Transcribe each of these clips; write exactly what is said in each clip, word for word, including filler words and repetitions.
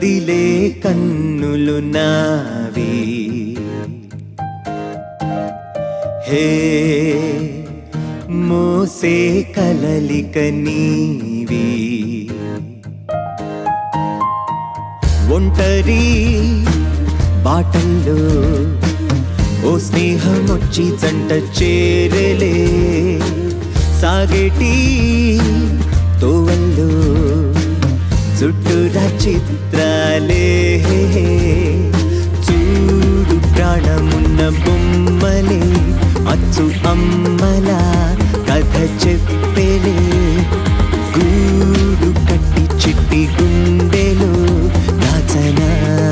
కదిలే కన్నులు నావి హే మోసే కలలిక నీవి ఒంటరి బాటల్లో ఓ స్నేహమొచ్చి జంట చేరలే సాగేటి తోవల్లో చుట్టూరా చిత్రాలే చూడు ప్రాణమున్న బొమ్మలే అచ్చు అమ్మలా కథ చెప్పలే గూడు కట్టి చిట్టి గుండెలో దాచనా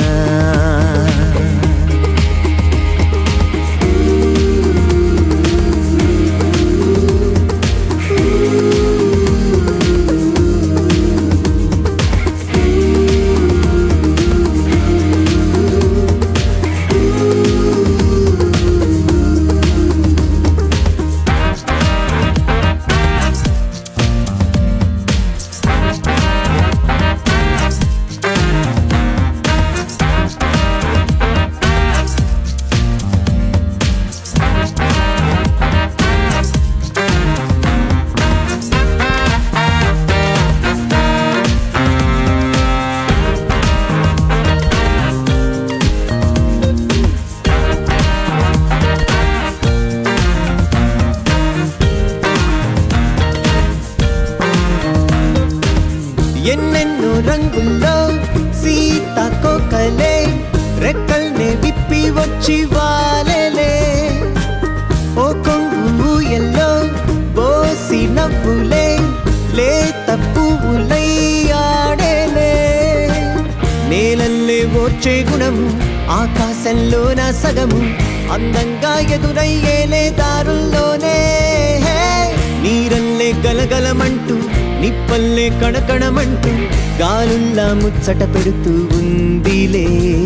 ఎన్నెన్నో రంగుల్లో సీతాకోకలే రెక్కల్నే విప్పి వచ్చి వాలెలే ఓ కొంగు ఎల్లో బోసి నవ్వులే లేత పువ్వులై ఆడేలే నేలల్లే ఓర్చే గుణము ఆకాశంలో నా సగము అందంగా ఎదురయ్యేలే దారుల్లోనే నీరల్లే గలగలమంటూ నిప్పల్లే కణకణమంటూ గాలుల్లా ముచ్చట పెడుతూ ఉందిలే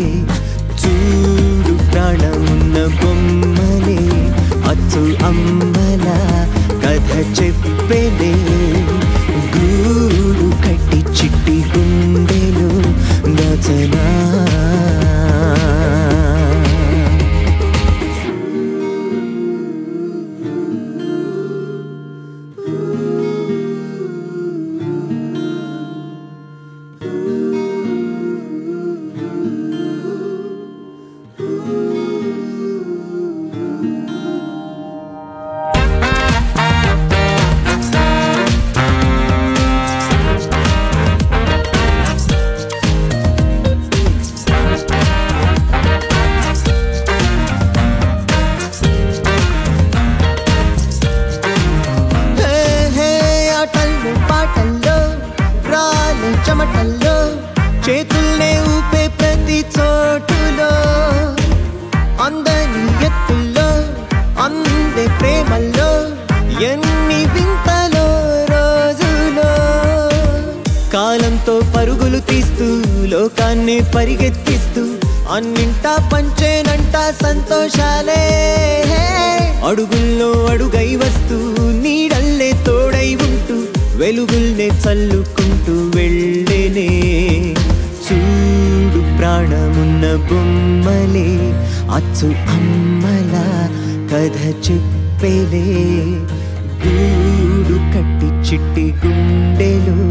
చూడు ప్రాణమున్న బొమ్మలే అచ్చు అమ్మలా కథ చెప్పలే గూడు కట్టి చిట్టి గుండెలో దాచనా చెమటల్లో చేతుల్నే ఊపే ప్రతి చోటులో అందని ఎత్తుల్లో అందే ప్రేమల్లో ఎన్ని వింతలో రోజులో కాలంతో పరుగులు తీస్తూ లోకాన్ని పరిగెత్తిస్తూ అన్నింటా పంచేనంట సంతోషాలే అడుగుల్లో అడుగై వస్తూ నీడల్లే తోడై ఉంటూ వెలుగుల్నే చల్లుకుంటూ వెళ్ళేనే చూడు ప్రాణమున్న బొమ్మలే అచ్చు అమ్మలా కథ చెప్పలే గూడు కట్టి చిట్టి గుండెలో